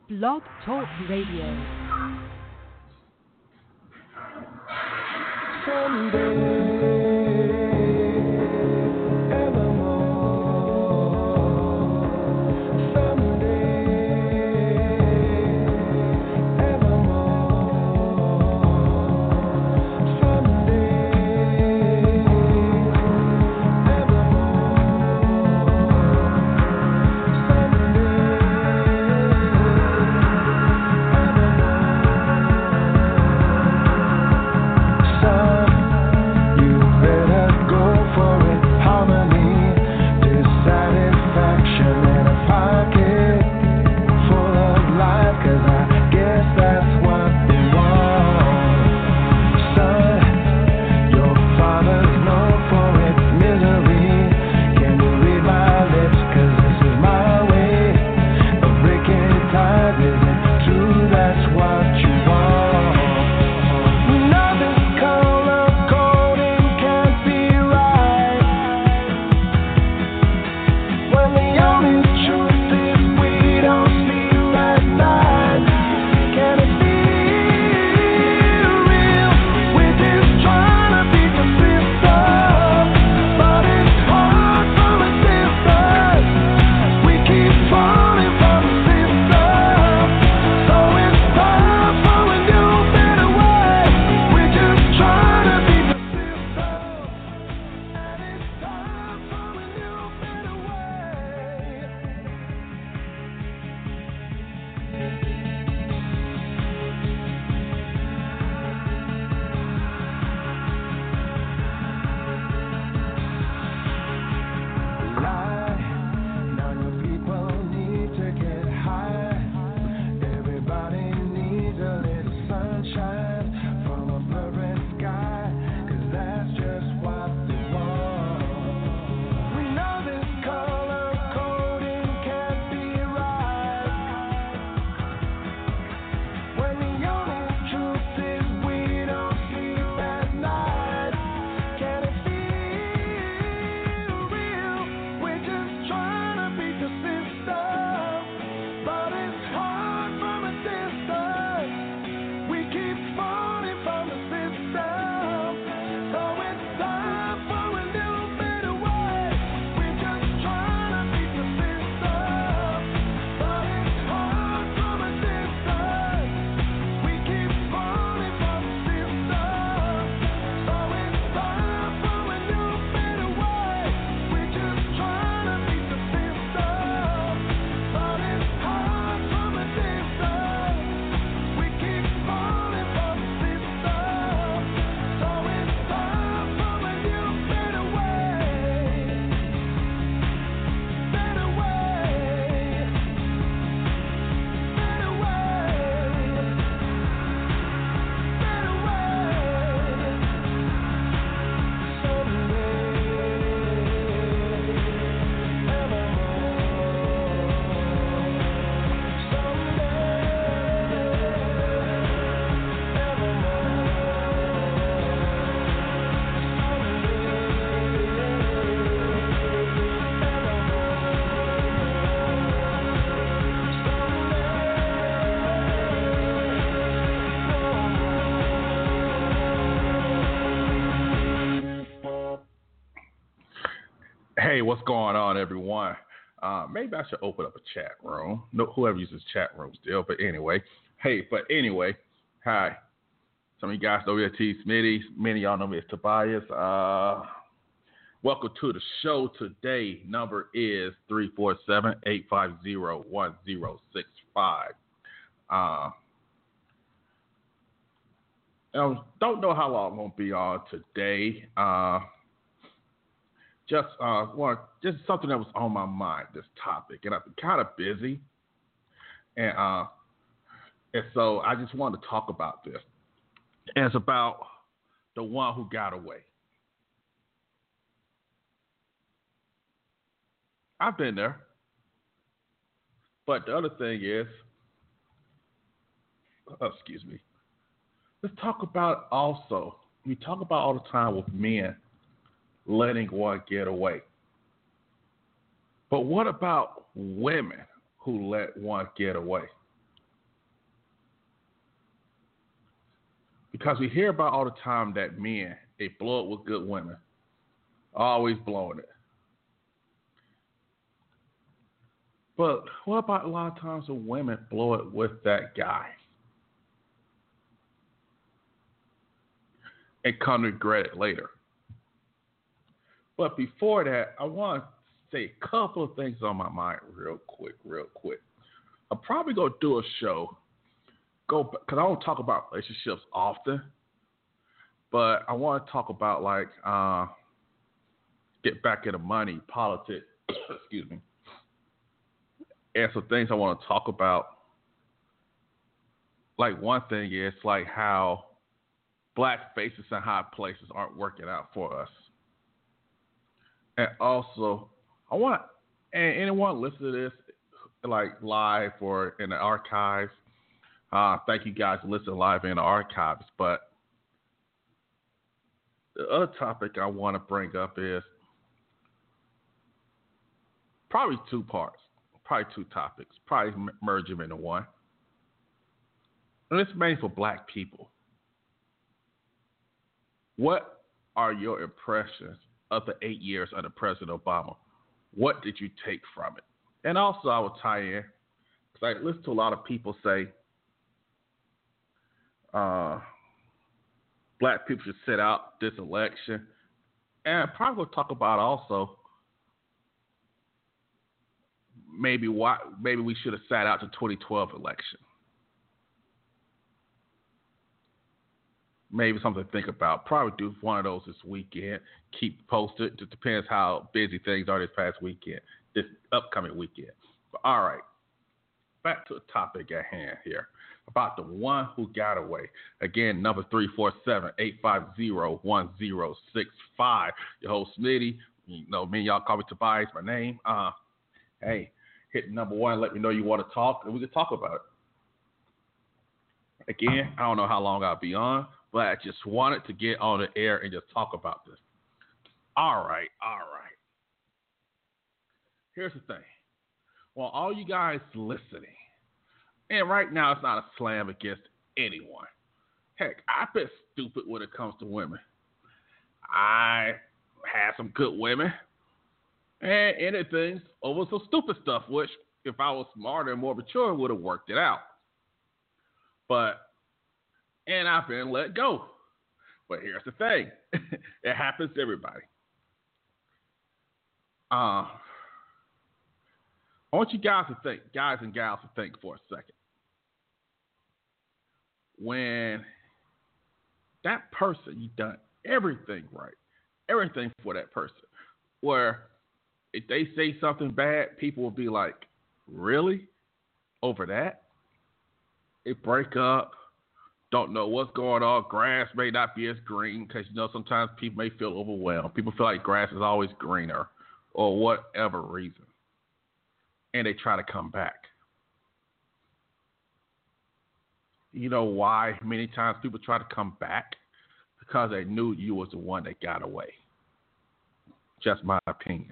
Blog Talk Radio. Hey, what's going on, everyone? Maybe I should open up a chat room. No, whoever uses chat room still, but anyway. Hi. Some of you guys know me as T. Smitty. Many of y'all know me as Tobias. Welcome to the show today. Number is 347-850-1065. Don't know how long I'm going to be on today. Just something that was on my mind, this topic, and I've been kind of busy, and so I just wanted to talk about this. And it's about the one who got away. I've been there, but the other thing is, let's talk about also. We talk about all the time with men letting one get away. But what about women who let one get away? Because we hear about all the time that men, they blow it with good women. Always blowing it. But what about a lot of times when women blow it with that guy and come to regret it later? But before that, I want to say a couple of things on my mind real quick. I'm probably going to do a show, because I don't talk about relationships often, but I want to talk about, like, get back into money, politics, excuse me, and some things I want to talk about. Like, one thing is, like, how black faces in high places aren't working out for us. And also, I want, and anyone listen to this, like, live or in the archives, thank you guys for listening live in the archives. But the other topic I want to bring up is probably two parts, probably two topics, probably merge them into one. And it's mainly for black people. What are your impressions of the 8 years under President Obama? What did you take from it? And also, I will tie in, because I listen to a lot of people say black people should sit out this election. And I probably will talk about also maybe we should have sat out the 2012 election. Maybe something to think about. Probably do one of those this weekend. Keep posted. It just depends how busy things are this upcoming weekend. But all right, back to the topic at hand here about the one who got away. Again, number 347-850-1065. Your host Smitty. You know me, y'all call me Tobias, my name. Hey, hit number one. Let me know you want to talk, and we can talk about it. Again, I don't know how long I'll be on, but I just wanted to get on the air and just talk about this. All right. Here's the thing. Well, all you guys listening, and right now it's not a slam against anyone. Heck, I've been stupid when it comes to women. I had some good women, and anything over some stupid stuff, which if I was smarter and more mature, would have worked it out. And I've been let go. But here's the thing. It happens to everybody. I want you guys to think, guys and gals to think for a second. When that person, you done everything right, everything for that person, where if they say something bad, people will be like, really? Over that? They break up. Don't know what's going on. Grass may not be as green because, sometimes people may feel overwhelmed. People feel like grass is always greener or whatever reason. And they try to come back. You know why many times people try to come back? Because they knew you was the one that got away. Just my opinion.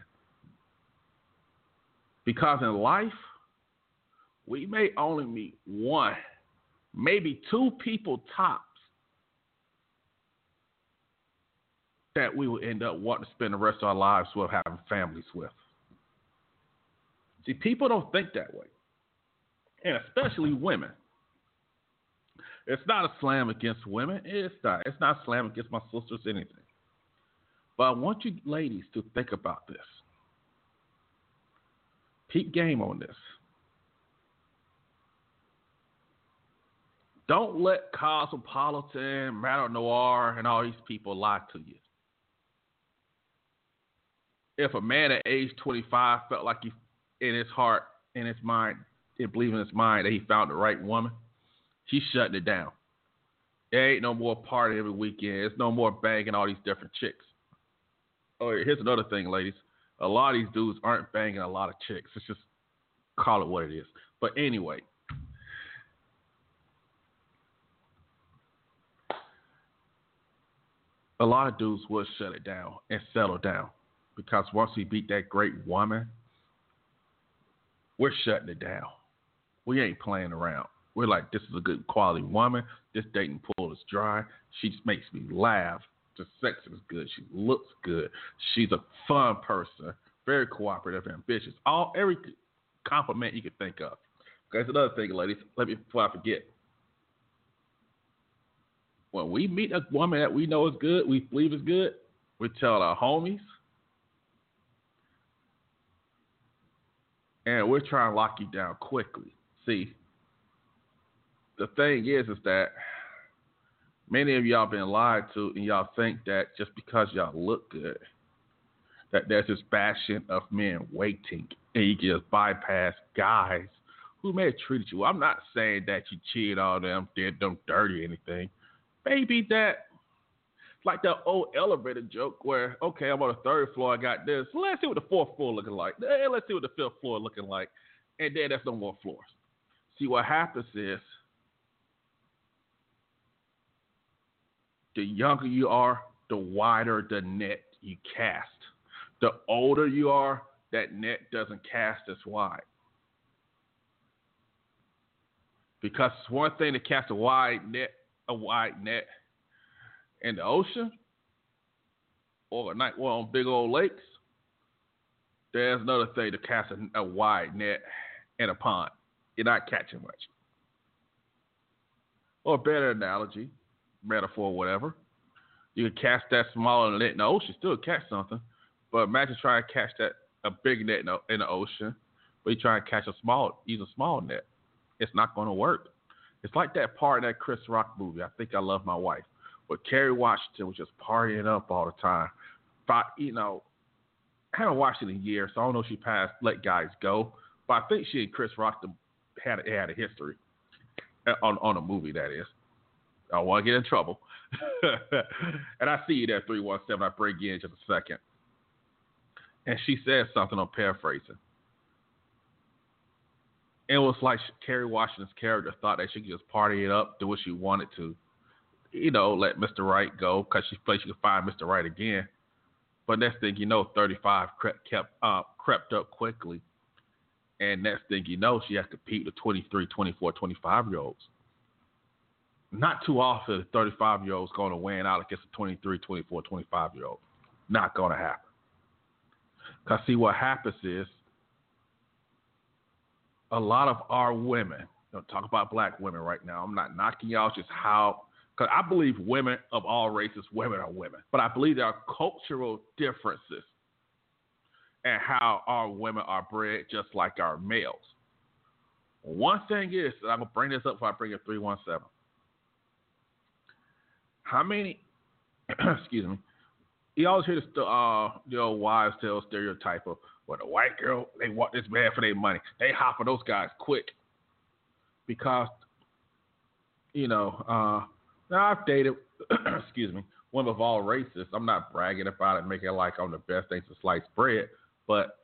Because in life, we may only meet one, maybe two people tops that we will end up wanting to spend the rest of our lives with, having families with. See, people don't think that way. And especially women. It's not a slam against women. It's not. It's not a slam against my sisters, anything. But I want you ladies to think about this. Peep game on this. Don't let Cosmopolitan, Matter Noir, and all these people lie to you. If a man at age 25 felt like he, in his heart, in his mind, and believe in his mind that he found the right woman, he's shutting it down. There ain't no more party every weekend. There's no more banging all these different chicks. Oh, here's another thing, ladies. A lot of these dudes aren't banging a lot of chicks. It's just call it what it is. But anyway. A lot of dudes will shut it down and settle down. Because once we beat that great woman, we're shutting it down. We ain't playing around. We're like, this is a good quality woman. This dating pool is dry. She just makes me laugh. The sex is good. She looks good. She's a fun person, very cooperative, ambitious. Every compliment you could think of. Okay, that's another thing, ladies. Before I forget. When we meet a woman that we know is good, we believe is good, we tell our homies, and we're trying to lock you down quickly. See, the thing is that many of y'all been lied to, and y'all think that just because y'all look good, that there's this bastion of men waiting, and you can just bypass guys who may have treated you. I'm not saying that you cheated on them, did them dirty or anything. Maybe that, like the old elevator joke where, okay, I'm on the third floor, I got this. Let's see what the fourth floor looking like. Hey, let's see what the fifth floor looking like. And then there's no more floors. See, what happens is, the younger you are, the wider the net you cast. The older you are, that net doesn't cast as wide. Because it's one thing to cast a wide net in the ocean or on big old lakes. There's another thing to cast a wide net in a pond. You're not catching much. Or a better analogy, metaphor, whatever. You can cast that smaller net in the ocean, still catch something. But imagine trying to catch a big net in the ocean, but you try to catch a small net. It's not going to work. It's like that part in that Chris Rock movie, I Think I Love My Wife, where Kerry Washington was just partying up all the time. But, I haven't watched it in years, so I don't know if she let guys go. But I think she and Chris Rock had a history on a movie, that is. I don't want to get in trouble. And I see you there, 317. I bring you in just a second. And she said something, I'm paraphrasing. It was like Kerry Washington's character thought that she could just party it up, do what she wanted to. Let Mr. Right go because she thought she could find Mr. Right again. But next thing you know, 35 crept up quickly. And next thing you know, she has to compete with 23, 24, 25-year-olds. Not too often a 35-year-old is going to win out against a 23, 24, 25-year-old. Not going to happen. Because see, what happens is a lot of our women, talk about black women right now. I'm not knocking y'all, just how, because I believe women of all races, women are women. But I believe there are cultural differences in how our women are bred just like our males. One thing is, and I'm going to bring this up before I bring it 317. How many, excuse me, you always hear the old wives' tale stereotype of, well, the white girl, they want this man for their money. They hop for those guys quick. Because, now I've dated, excuse me, women of all races. I'm not bragging about it, making it like I'm the best thing to slice bread. But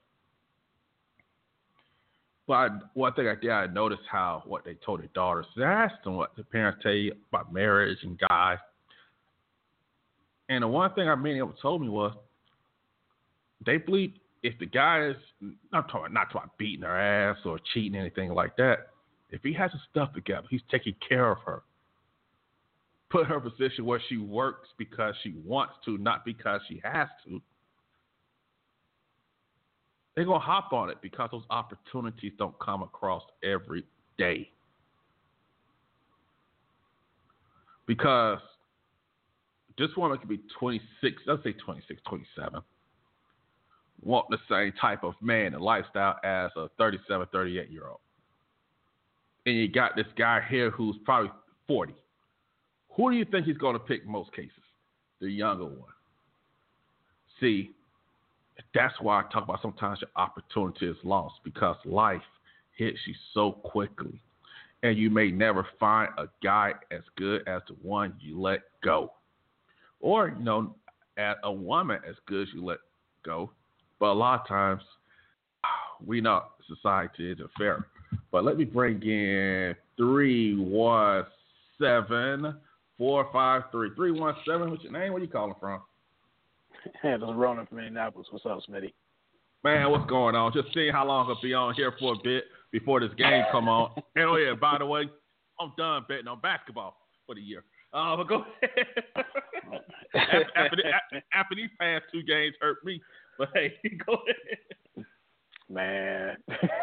one thing I noticed how what they told their daughters, they asked them what the parents tell you about marriage and guys. And the one thing many of them told me was they believe if the guy is, not talking beating her ass or cheating, anything like that, if he has his stuff together, he's taking care of her. Put her in a position where she works because she wants to, not because she has to. They're going to hop on it because those opportunities don't come across every day. Because this woman could be 26, let's say 26, 27, want the same type of man and lifestyle as a 37, 38-year-old. And you got this guy here who's probably 40. Who do you think he's going to pick in most cases? The younger one. See, that's why I talk about sometimes your opportunity is lost because life hits you so quickly. And you may never find a guy as good as the one you let go. Or, at a woman as good as you let go. But a lot of times, we know society isn't fair. But let me bring in 317-453. 317, what's your name? Where you calling from? Hey, this is Ronan from Indianapolis. What's up, Smitty? Man, what's going on? Just seeing how long I'll be on here for a bit before this game come on. And, oh, yeah, by the way, I'm done betting on basketball for the year. But go ahead. after these past 2 games hurt me, but hey, go ahead. Man,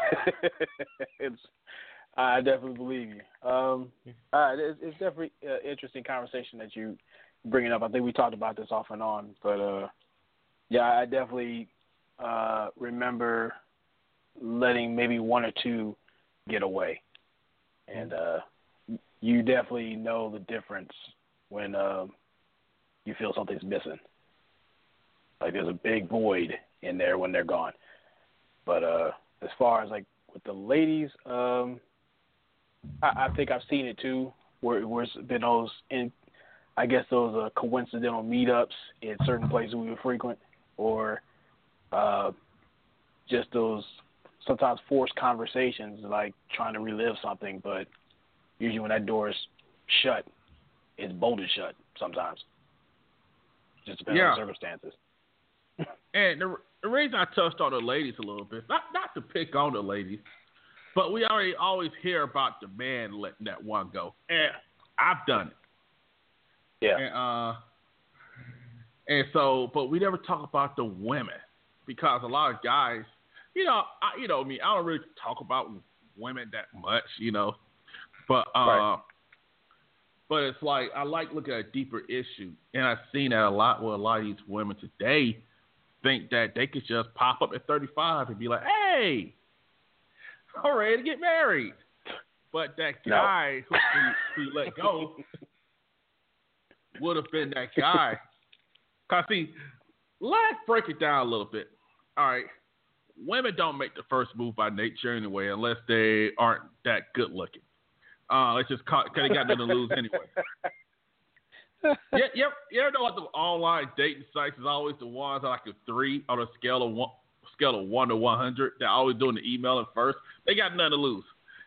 I definitely believe you. All right, it's definitely an interesting conversation that you bringing up. I think we talked about this off and on, but yeah, I definitely remember letting maybe 1 or 2 get away, and you definitely know the difference when you feel something's missing. Like there's a big void in there when they're gone. But as far as like with the ladies, I think I've seen it too, where it's been those coincidental meetups in certain places we would frequent, or just those sometimes forced conversations, like trying to relive something, but usually when that door is shut, it's bolted shut sometimes. Just depends on the circumstances. And the reason I touched on the ladies a little bit, not to pick on the ladies, but we always hear about the man letting that one go. And I've done it. Yeah. And so, but we never talk about the women, because a lot of guys, I don't really talk about women that much, but right. But it's like I like looking at a deeper issue, and I've seen that a lot where a lot of these women today think that they could just pop up at 35 and be like, "Hey, I'm ready to get married," but that guy who let go would have been that guy. Cause see, let's break it down a little bit. All right, women don't make the first move by nature anyway, unless they aren't that good looking. It's just because they got nothing to lose anyway. You ever know what the online dating sites is always the ones that like a 3 on a scale of 1 to 100? They're always doing the emailing first. They got nothing to lose,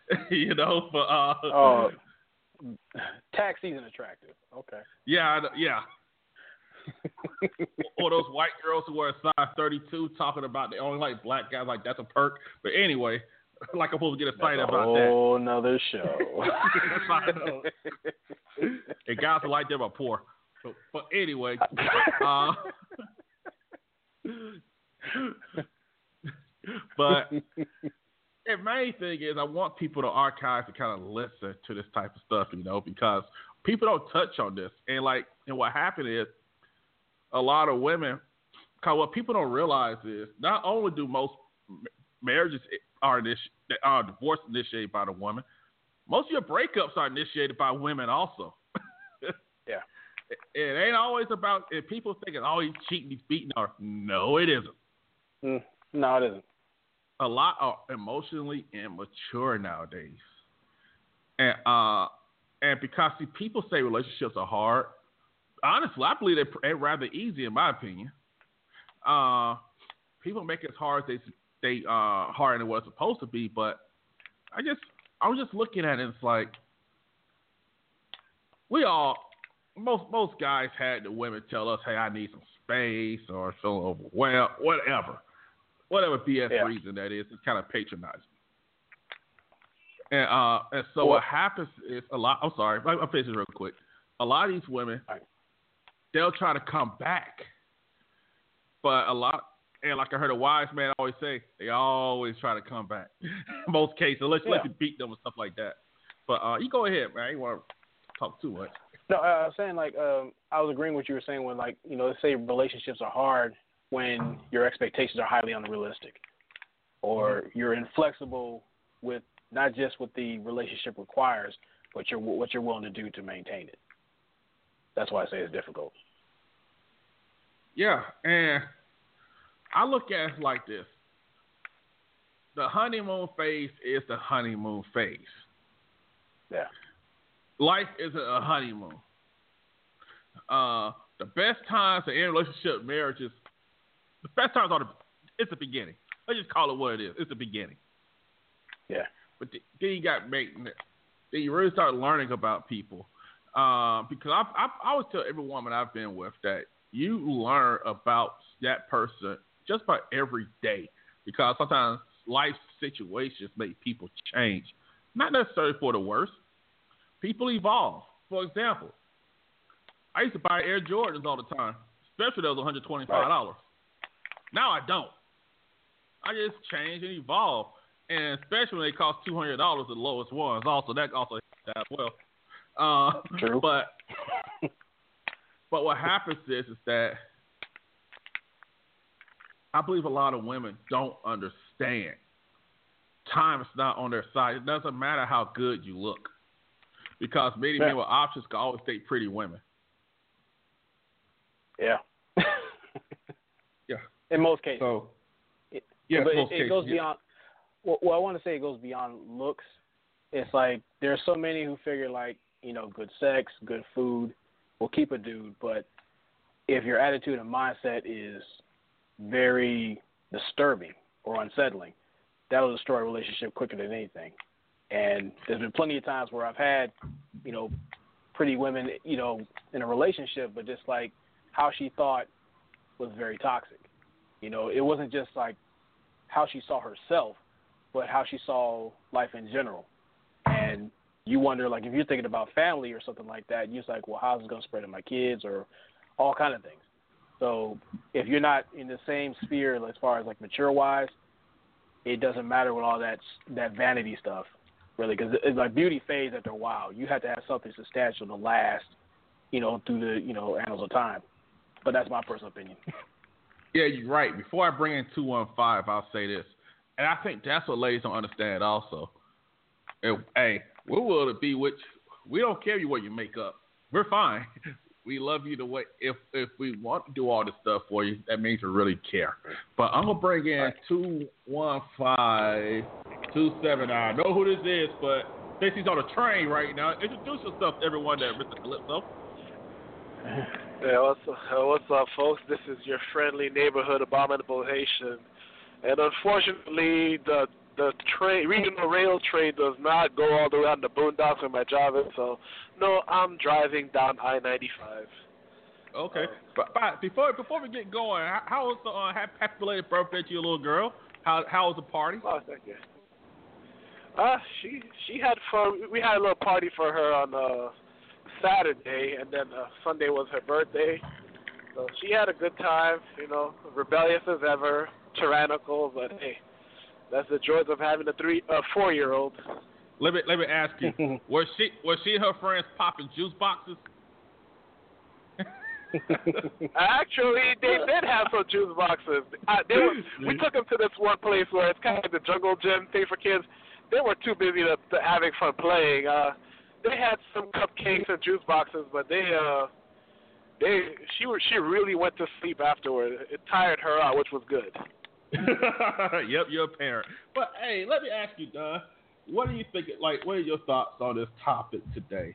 But tax season attractive. Okay. Yeah. Or those white girls who wear a size 32 talking about they only like black guys, like that's a perk. But anyway, like I'm supposed to get excited about that. Oh, another show. That's fine. And guys are like them are poor. But anyway, but the main thing is I want people to archive to kind of listen to this type of stuff, because people don't touch on this. And what happened is a lot of women, because what people don't realize is not only do most marriages are divorce initiated by the woman, most of your breakups are initiated by women also. Yeah. It ain't always about if people thinking, oh, he's cheating, he's beating her. No, it isn't. No, it isn't. A lot are emotionally immature nowadays. And because people say relationships are hard, honestly, I believe they're rather easy in my opinion. People make it as hard as they harder than what it's supposed to be, but I was just looking at it, and it's like most guys had the women tell us, hey, I need some space or feeling overwhelmed, whatever BS reason that is. It's kind of patronizing. And so what happens is a lot. I'm sorry, I'll finish this real quick. A lot of these women, they'll try to come back, but and like I heard a wise man always say, they always try to come back. In most cases, unless you beat them and stuff like that. But you go ahead, man. I didn't want to talk too much. No, I was saying I was agreeing with what you were saying when let's say relationships are hard when your expectations are highly unrealistic, or you're inflexible with not just what the relationship requires, but what you're willing to do to maintain it. That's why I say it's difficult. Yeah, and I look at it like this. The honeymoon phase is the honeymoon phase. Yeah. Life isn't a honeymoon. The best times in any relationship, marriages, the best times it's the beginning. Let's just call it what it is. It's the beginning. Yeah. But then you got maintenance. Then you really start learning about people. Because I always tell every woman I've been with that you learn about that person just about every day. Because sometimes life situations make people change. Not necessarily for the worse, People evolve. For example, I used to buy Air Jordans all the time, especially those $125. Right. Now I don't. I just change and evolve, and especially when they cost $200, the lowest ones. Also, that also hits that as well. True. But what happens is that I believe a lot of women don't understand. Time is not on their side. It doesn't matter how good you look, because many men with options can always date pretty women. Yeah. Yeah. In most cases. So, it goes beyond. Well, I want to say it goes beyond looks. It's like there are so many who figure like, good sex, good food will keep a dude, but if your attitude and mindset is very disturbing or unsettling, that will destroy a relationship quicker than anything. And there's been plenty of times where I've had, pretty women, in a relationship, but just like how she thought was very toxic. It wasn't just like how she saw herself, but how she saw life in general. And you wonder, like, if you're thinking about family or something like that, you're just like, well, how's it going to spread to my kids or all kind of things. So if you're not in the same sphere as far as, like, mature-wise, it doesn't matter with all that vanity stuff, really, because it's like beauty fades after a while. You have to have something substantial to last, through the, annals of time. But that's my personal opinion. Yeah, you're right. Before I bring in 215, I'll say this. And I think that's what ladies don't understand also. Hey, we're willing to be with you. We don't care what you make up. We're fine. We love you the way. If we want to do all this stuff for you, that means we really care. But I'm going to bring in 215, 27. I know who this is, but since he's on a train right now, introduce yourself to everyone there, Mr. Calypso. Yeah, what's up, folks? This is your friendly neighborhood abominable Haitian. And unfortunately, the regional rail train does not go all the way out in the boondocks where my job is. So, no, I'm driving down I-95. Okay. But before we get going, how was the happy belated birthday to your little girl? How was the party? Oh, thank you. She had fun. We had a little party for her on Saturday, and then Sunday was her birthday. So she had a good time, rebellious as ever, tyrannical, but hey, that's the joys of having a 4-year-old. Let me ask you, was she and her friends popping juice boxes? Actually, they did have some juice boxes. We took them to this one place where it's kind of like the jungle gym thing for kids. They were too busy to having fun playing. They had some cupcakes and juice boxes, but she really went to sleep afterward. It tired her out, which was good. Yep, you're a parent. But hey, let me ask you, Don, what do you think? Like, what are your thoughts on this topic today?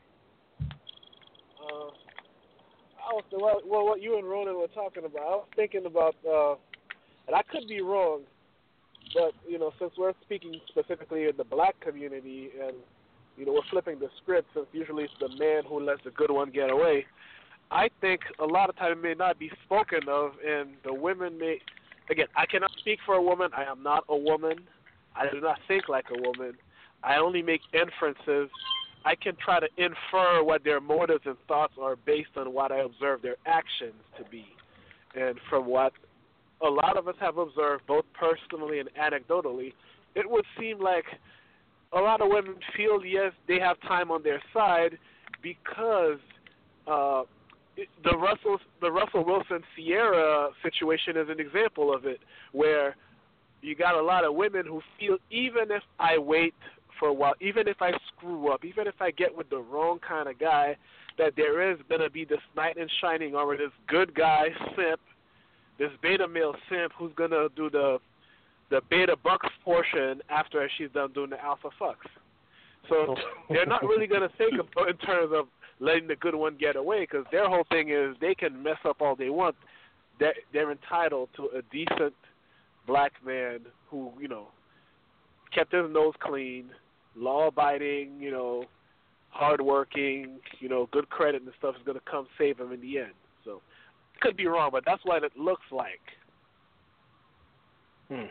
What you and Ronan were talking about, I was thinking about, and I could be wrong, but since we're speaking specifically in the black community, and we're flipping the script, since usually it's the man who lets the good one get away. I think a lot of times it may not be spoken of, and the women may. Again, I cannot speak for a woman. I am not a woman. I do not think like a woman. I only make inferences. I can try to infer what their motives and thoughts are based on what I observe their actions to be. And from what a lot of us have observed, both personally and anecdotally, it would seem like a lot of women feel, yes, they have time on their side because the Russell Wilson Sierra situation is an example of it, where you got a lot of women who feel even if I wait for a while, even if I screw up, even if I get with the wrong kind of guy, that there is going to be this knight in shining armor, this good guy simp, this beta male simp who's going to do the beta bucks portion after she's done doing the alpha fucks. So they're not really going to think about in terms of letting the good one get away, because their whole thing is they can mess up all they want. They're entitled to a decent black man who, kept his nose clean, law-abiding, hardworking, good credit and stuff is going to come save him in the end. So could be wrong, but that's what it looks like.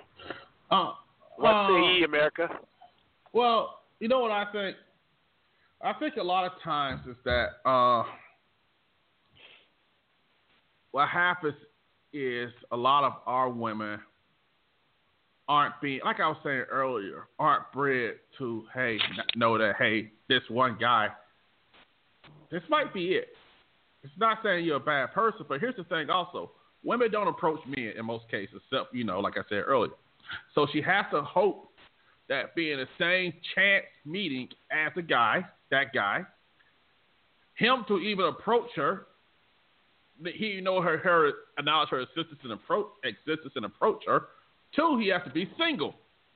What say ye, America? Well, you know what I think? I think a lot of times is that what happens is a lot of our women aren't being, like I was saying earlier, aren't bred to, hey, know that, hey, this one guy, this might be it. It's not saying you're a bad person, but here's the thing also. Women don't approach men in most cases, except, like I said earlier. So she has to hope that being the same chance meeting as that guy, him to even approach her, he her acknowledge her existence and approach her. Two, he has to be single.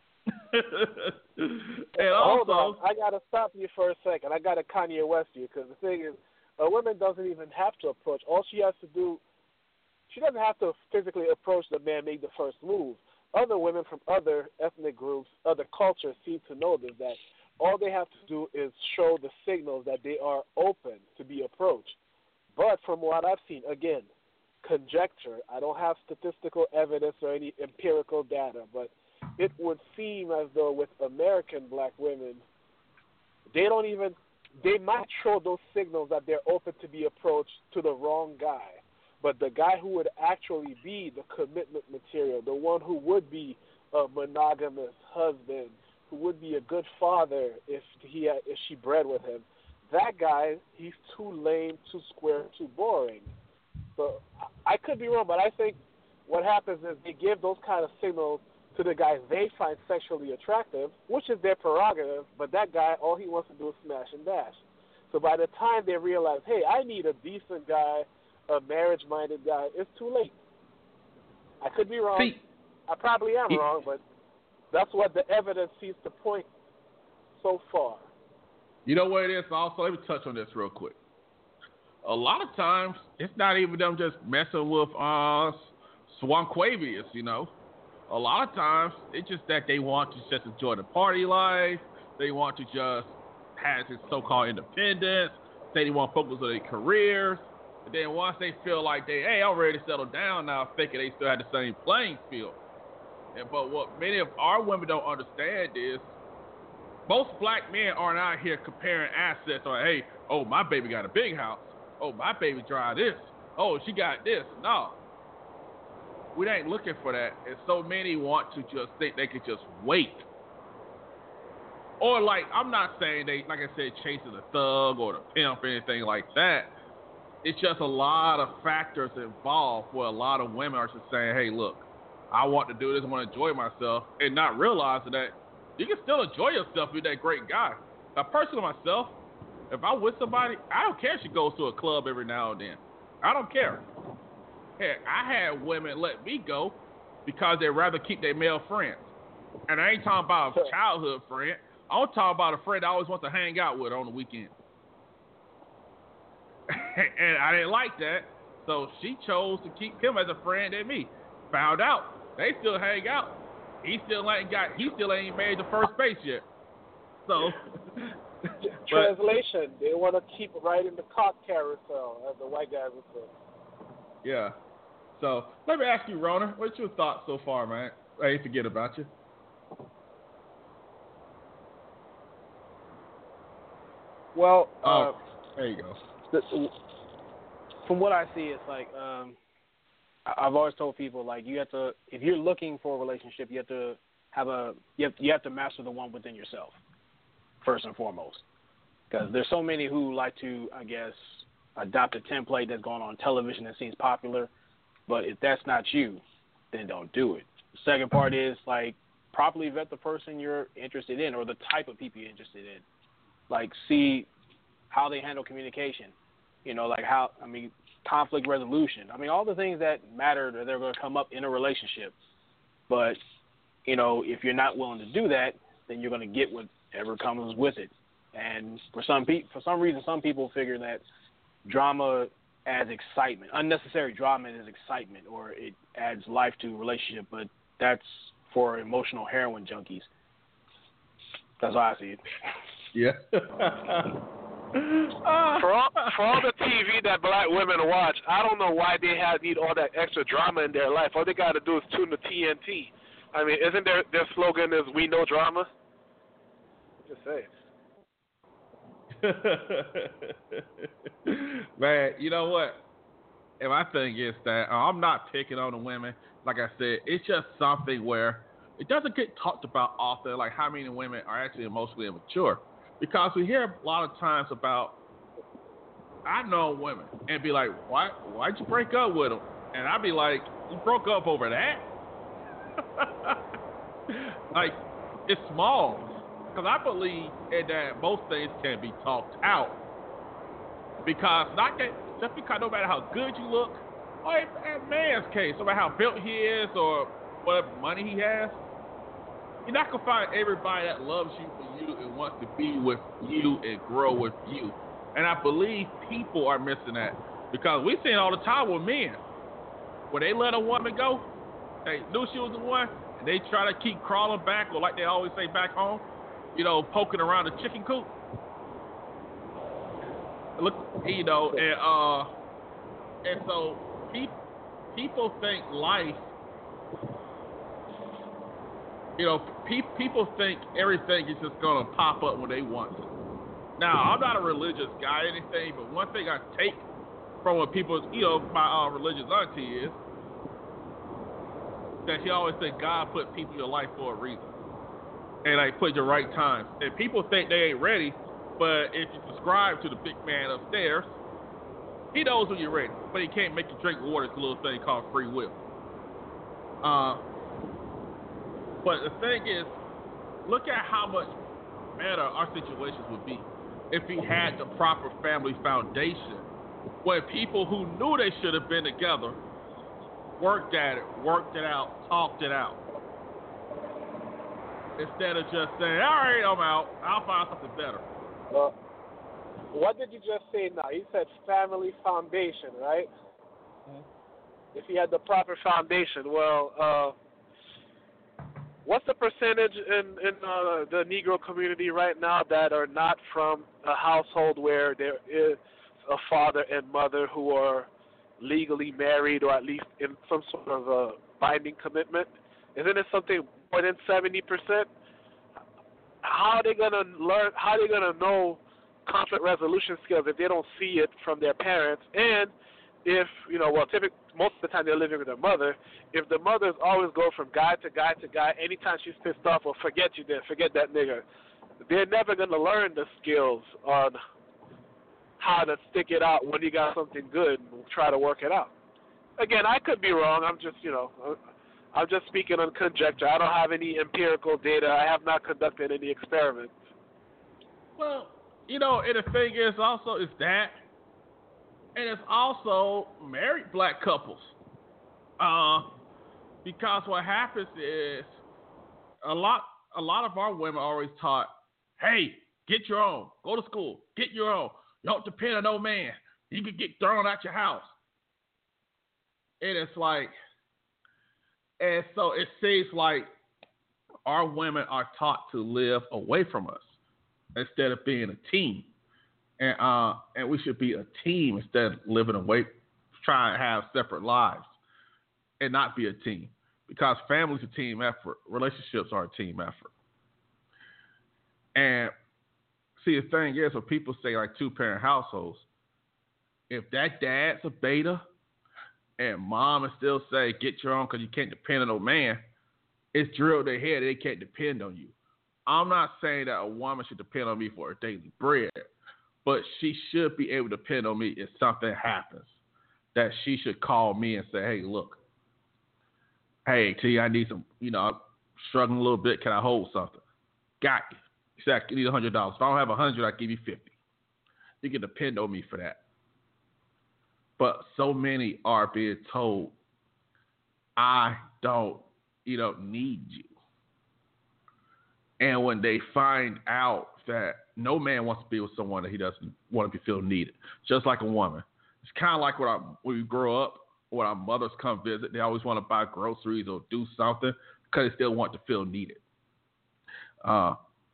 And Hold also, on, I gotta stop you for a second. I gotta Kanye West you because the thing is, a woman doesn't even have to approach. All she has to do, she doesn't have to physically approach the man, make the first move. Other women from other ethnic groups, other cultures seem to know this, that all they have to do is show the signals that they are open to be approached. But from what I've seen, again, conjecture, I don't have statistical evidence or any empirical data, but it would seem as though with American black women, they might show those signals that they're open to be approached to the wrong guy. But the guy who would actually be the commitment material, the one who would be a monogamous husband, who would be a good father if she bred with him, that guy, he's too lame, too square, too boring. So I could be wrong, but I think what happens is they give those kind of signals to the guys they find sexually attractive, which is their prerogative, but that guy, all he wants to do is smash and dash. So by the time they realize, hey, I need a decent guy, a marriage-minded guy, it's too late. I could be wrong. I probably am wrong, but that's what the evidence seems to point so far. You know what it is also? Let me touch on this real quick. A lot of times, it's not even them just messing with Swanquavius, A lot of times, it's just that they want to just enjoy the party life. They want to just have this so-called independence. They want to focus on their careers. And then once they feel like I'm ready to settle down now, thinking they still have the same playing field. But what many of our women don't understand is most black men aren't out here comparing assets or, hey, oh, my baby got a big house. Oh, my baby drive this. Oh, she got this. No. We ain't looking for that. And so many want to just think they could just wait. Or I'm not saying they, like I said, chasing the thug or the pimp or anything like that. It's just a lot of factors involved where a lot of women are just saying, hey, look, I want to do this, I want to enjoy myself, and not realizing that you can still enjoy yourself with that great guy. Now, personally myself, if I'm with somebody, I don't care if she goes to a club every now and then. I don't care. Heck, I had women let me go because they'd rather keep their male friends. And I ain't talking about a childhood friend. I'm talking about a friend I always want to hang out with on the weekend. And I didn't like that, so she chose to keep him as a friend and me. Found out they still hang out. He still ain't made the first base yet. So translation, they want to keep riding the cock carousel, as the white guys would say. Yeah. So let me ask you, Rona, what's your thoughts so far, man? I ain't forget about you. Well, there you go. From what I see, it's like I've always told people, like, you have to, if you're looking for a relationship, you have to master the one within yourself first and foremost, because there's so many who like to, I guess, adopt a template that's going on television that seems popular, but if that's not you, then don't do it. The second part is, like, properly vet the person you're interested in or the type of people you're interested in. Like, see how they handle communication, conflict resolution. All the things that matter that they're going to come up in a relationship. But, if you're not willing to do that, then you're going to get whatever comes with it. And for some reason, some people figure that drama adds excitement. Unnecessary drama is excitement, or it adds life to a relationship. But that's for emotional heroin junkies. That's how I see it. Yeah. For all the TV that black women watch, I don't know why they need all that extra drama in their life. All they got to do is tune the TNT. Isn't their slogan is "We know drama"? Just say it. Man, you know what? And my thing is that I'm not picking on the women. Like I said, it's just something where it doesn't get talked about often, like how many women are actually emotionally immature. Because we hear a lot of times about, I know women, and be like, why'd you break up with them? And I'd be like, you broke up over that? Like, it's small. Because I believe that most things can be talked out. Because just because no matter how good you look, or in a man's case, no matter how built he is or whatever money he has, you're not going to find everybody that loves you for you and wants to be with you and grow with you. And I believe people are missing that. Because we see it all the time with men. When they let a woman go, they knew she was the one, and they try to keep crawling back, or like they always say back home, poking around the chicken coop. Look, and so people think life, people think everything is just gonna pop up when they want to. Now, I'm not a religious guy or anything, but one thing I take from what people, my religious auntie is that she always said God put people in your life for a reason, and like put your right times. And people think they ain't ready, but if you subscribe to the big man upstairs, he knows when you're ready, but he can't make you drink water. It's a little thing called free will. But the thing is, look at how much better our situations would be if we had the proper family foundation, where people who knew they should have been together worked at it, worked it out, talked it out, instead of just saying, all right, I'm out, I'll find something better. Well, what did you just say now? You said family foundation, right? Mm-hmm. If you had the proper foundation, well, what's the percentage in the Negro community right now that are not from a household where there is a father and mother who are legally married, or at least in some sort of a binding commitment? Isn't it something more than 70%? How are they gonna learn? How are they gonna know conflict resolution skills if they don't see it from their parents? And if most of the time they're living with their mother. If the mothers always go from guy to guy to guy, anytime she's pissed off, or forget you then, forget that nigga, they're never gonna learn the skills on how to stick it out when you got something good and try to work it out. Again, I could be wrong. I'm just speaking on conjecture. I don't have any empirical data. I have not conducted any experiments. Well, and the thing is also is that, and it's also married black couples. Because what happens is a lot of our women are always taught, hey, get your own, go to school, get your own. You don't depend on no man. You can get thrown out your house. And it's like, and so it seems like our women are taught to live away from us instead of being a team. And we should be a team instead of living away, trying to have separate lives and not be a team. Because family's a team effort. Relationships are a team effort. And see, the thing is, when people say like two-parent households, if that dad's a beta and mom is still say, get your own because you can't depend on no man, it's drilled in their head they can't depend on you. I'm not saying that a woman should depend on me for her daily bread, but she should be able to depend on me if something happens. That she should call me and say, hey, look, hey, T, I need some, I'm struggling a little bit. Can I hold something? Got you. You said I need $100. If I don't have $100, I give you $50. You can depend on me for that. But so many are being told, I don't, need you. And when they find out that no man wants to be with someone that he doesn't want to feel needed, just like a woman. It's kind of like when we grow up, when our mothers come visit, they always want to buy groceries or do something because they still want to feel needed. And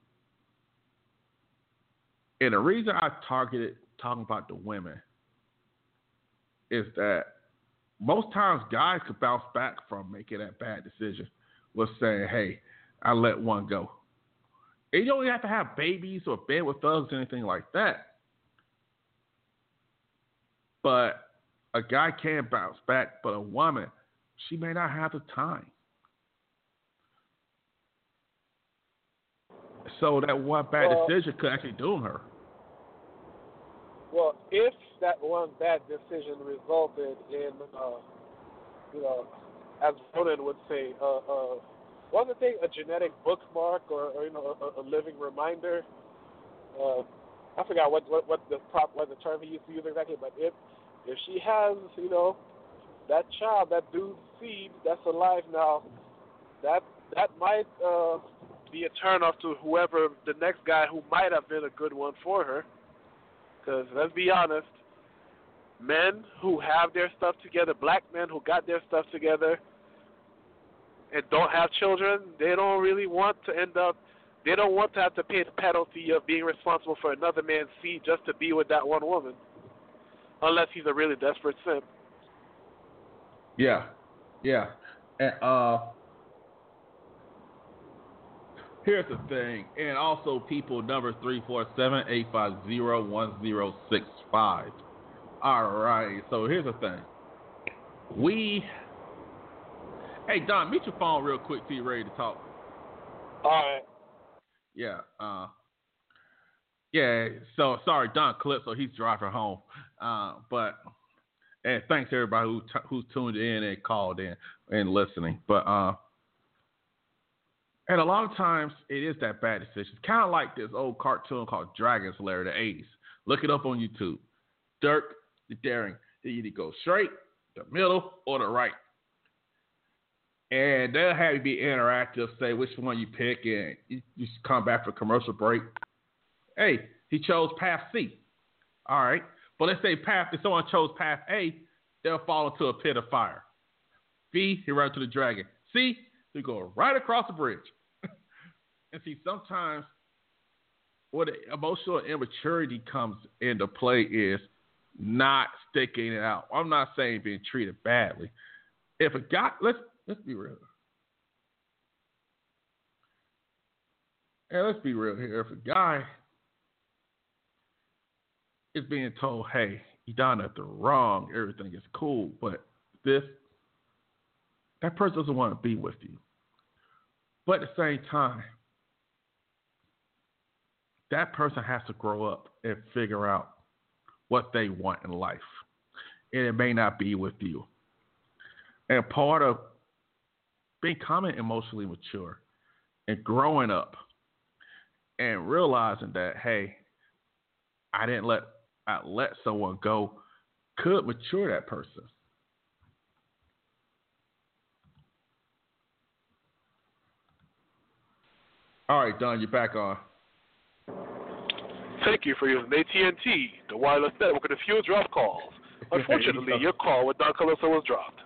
the reason I targeted talking about the women is that most times guys could bounce back from making that bad decision with saying, hey, I let one go. And you don't have to have babies or bed with thugs or anything like that. But a guy can bounce back, but a woman, she may not have the time. So that one bad decision could actually doom her. Well, if that one bad decision resulted in, as Ronan would say, one of the things, a genetic bookmark or a living reminder. I forgot what the term he used to use exactly, but if she has, that child, that dude's seed that's alive now, that might be a turn off to whoever the next guy who might have been a good one for her. Because let's be honest, men who have their stuff together, black men who got their stuff together and don't have children, they don't really want to they don't want to have to pay the penalty of being responsible for another man's seed just to be with that one woman. Unless he's a really desperate simp. Yeah. And here's the thing. And also, people, number 347-850-1065. All right. So here's the thing. Hey, Don, mute your phone real quick till you're ready to talk. All right. Yeah. Yeah. So sorry, Don Calypso. He's driving home. And thanks to everybody who's tuned in and called in and listening. But and a lot of times it is that bad decision. It's kind of like this old cartoon called Dragon Slayer, the 80s. Look it up on YouTube. Dirk the Daring. You either go straight, the middle, or the right. And they'll have you be interactive, say which one you pick, and you just come back for commercial break. Hey, he chose path C. All right. But let's say if someone chose path A, they'll fall into a pit of fire. B, he runs to the dragon. C, they go right across the bridge. And see, sometimes what emotional immaturity comes into play is not sticking it out. I'm not saying being treated badly. If a guy, let's be real. And let's be real here. If a guy is being told, hey, you done nothing wrong, everything is cool, but that person doesn't want to be with you. But at the same time, that person has to grow up and figure out what they want in life. And it may not be with you. And part of becoming emotionally mature and growing up and realizing that, hey, I let someone go could mature that person. All right, Don, you're back on. Thank you for using AT&T, the wireless network with a few drop calls. Unfortunately, your call with Don Calypso was dropped.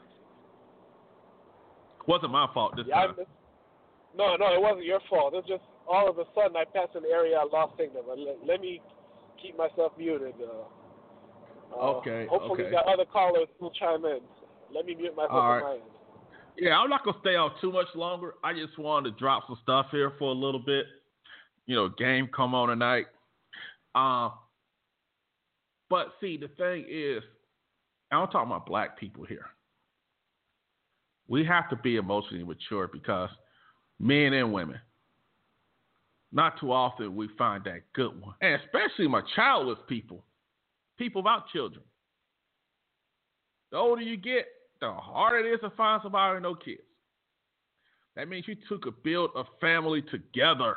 Wasn't my fault this time. No, it wasn't your fault. It's just all of a sudden I passed an area I lost signal. Let me keep myself muted. Okay. Hopefully we got other callers who'll chime in. Let me mute myself on my end. Yeah, I'm not going to stay on too much longer. I just wanted to drop some stuff here for a little bit. Game come on tonight. But see, the thing is, I'm talking about black people here. We have to be emotionally mature because men and women, not too often we find that good one. And especially my childless people without children. The older you get, the harder it is to find somebody with no kids. That means you could build a family together.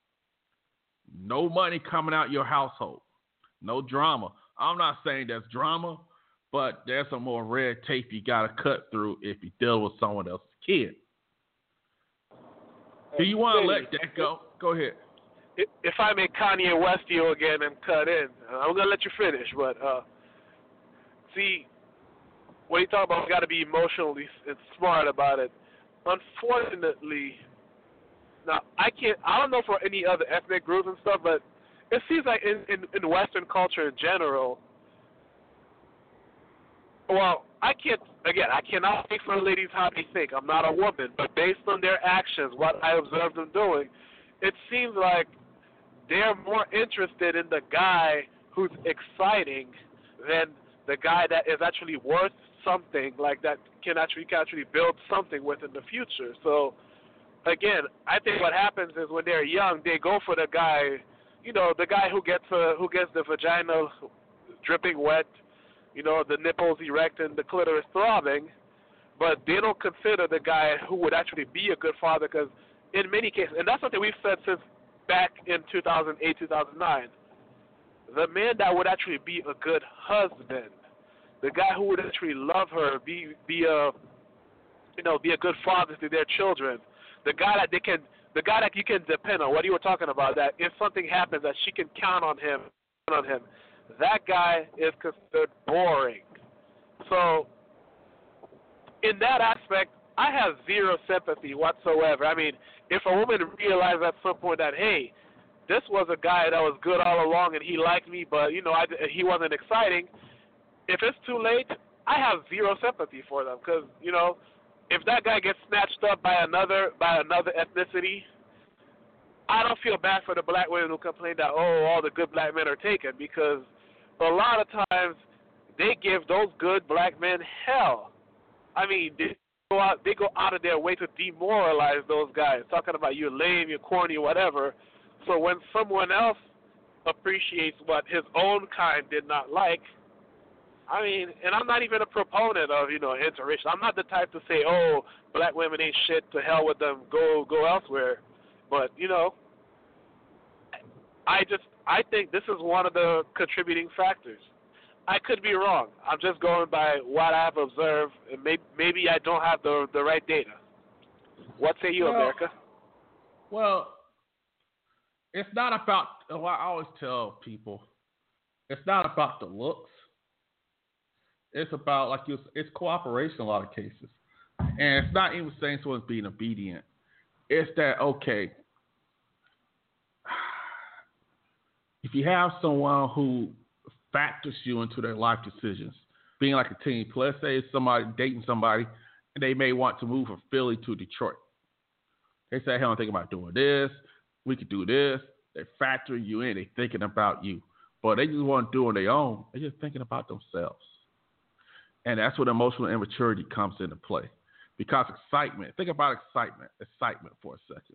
No money coming out your household. No drama. I'm not saying there's drama, but there's some more red tape you got to cut through if you deal with someone else's kid. Do you want to let that go? Go ahead. If I may Kanye West you again and cut in, I'm going to let you finish, but see, when you talk about you got to be emotionally and smart about it, unfortunately, now I don't know for any other ethnic groups and stuff, but it seems like in Western culture in general, well, I cannot speak for the ladies how they think. I'm not a woman, but based on their actions, what I observe them doing, it seems like they're more interested in the guy who's exciting than the guy that is actually worth something, like that can actually build something with in the future. So again, I think what happens is when they're young, they go for the guy, the guy who gets the vagina dripping wet, the nipples erect and the clitoris throbbing, but they don't consider the guy who would actually be a good father, because in many cases, and that's something we've said since back in 2008, 2009, the man that would actually be a good husband, the guy who would actually love her, be a good father to their children, the guy that you can depend on. What you were talking about, that if something happens, that she can count on him. That guy is considered boring. So, in that aspect, I have zero sympathy whatsoever. I mean, if a woman realized at some point that, hey, this was a guy that was good all along and he liked me, but he wasn't exciting. If it's too late, I have zero sympathy for them, because if that guy gets snatched up by another ethnicity, I don't feel bad for the black women who complain that all the good black men are taken, because a lot of times they give those good black men hell. I mean, they go out of their way to demoralize those guys, talking about you're lame, you're corny, whatever. So when someone else appreciates what his own kind did not like, I mean, and I'm not even a proponent of, interracial. I'm not the type to say, black women ain't shit, to hell with them, go elsewhere. But, I think this is one of the contributing factors. I could be wrong. I'm just going by what I've observed, and maybe I don't have the right data. What say you, America? Well, it's not about, I always tell people, it's not about the looks. It's about, it's cooperation in a lot of cases. And it's not even saying someone's being obedient. It's that, okay, if you have someone who factors you into their life decisions, being like a team, let's say it's somebody dating somebody, and they may want to move from Philly to Detroit. They say, hey, I'm thinking about doing this. We could do this. They're factoring you in. They're thinking about you. But they just want to do on their own. They're just thinking about themselves. And that's when emotional immaturity comes into play. Because excitement, think about excitement for a second.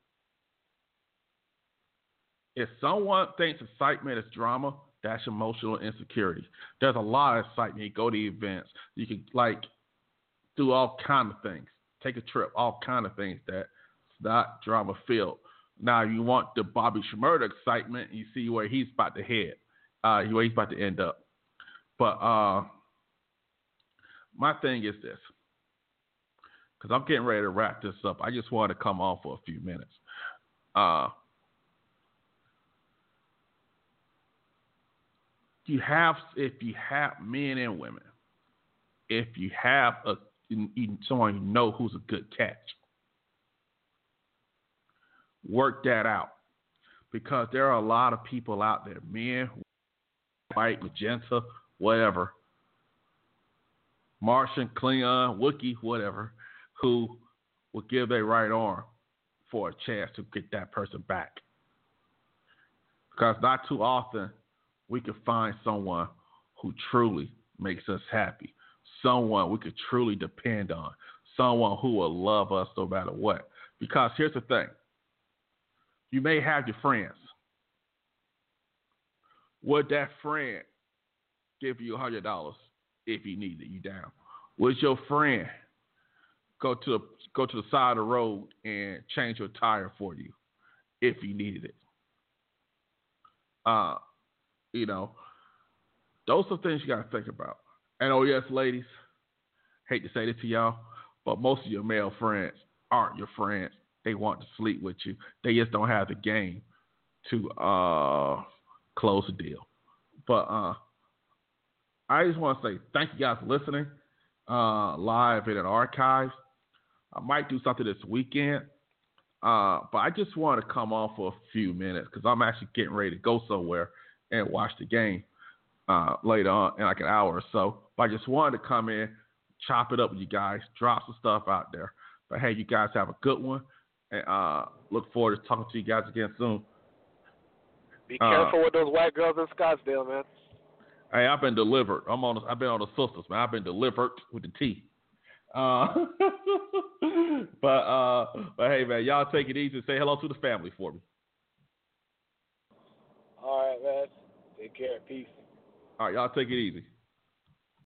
If someone thinks excitement is drama, that's emotional insecurity. There's a lot of excitement. You go to events. You can, do all kind of things. Take a trip, all kind of things that's not drama-filled. Now, you want the Bobby Shmurda excitement, you see where he's about to head, where he's about to end up. But my thing is this, because I'm getting ready to wrap this up. I just want to come on for a few minutes. If you have men and women, if you have someone you know who's a good catch, work that out, because there are a lot of people out there, men, white, magenta, whatever, Martian, Klingon, Wookiee, whatever, who will give their right arm for a chance to get that person back. Because not too often we can find someone who truly makes us happy, someone we could truly depend on, someone who will love us no matter what. Because here's the thing. You may have your friends. Would that friend give you $100 if you needed you down? Would your friend go to the side of the road and change your tire for you if you needed it? Those are things you got to think about. And yes, ladies, hate to say this to y'all, but most of your male friends aren't your friends. They want to sleep with you. They just don't have the game to close the deal. But I just want to say thank you guys for listening live and in archives. I might do something this weekend, but I just want to come on for a few minutes because I'm actually getting ready to go somewhere and watch the game later on in like an hour or so. But I just wanted to come in, chop it up with you guys, drop some stuff out there. But hey, you guys have a good one. And look forward to talking to you guys again soon. Be careful with those white girls in Scottsdale, man. Hey, I've been delivered. I've been on the sisters, man. I've been delivered with the T. But hey, man, y'all take it easy and say hello to the family for me. All right, man. Take care. Peace. All right, y'all take it easy.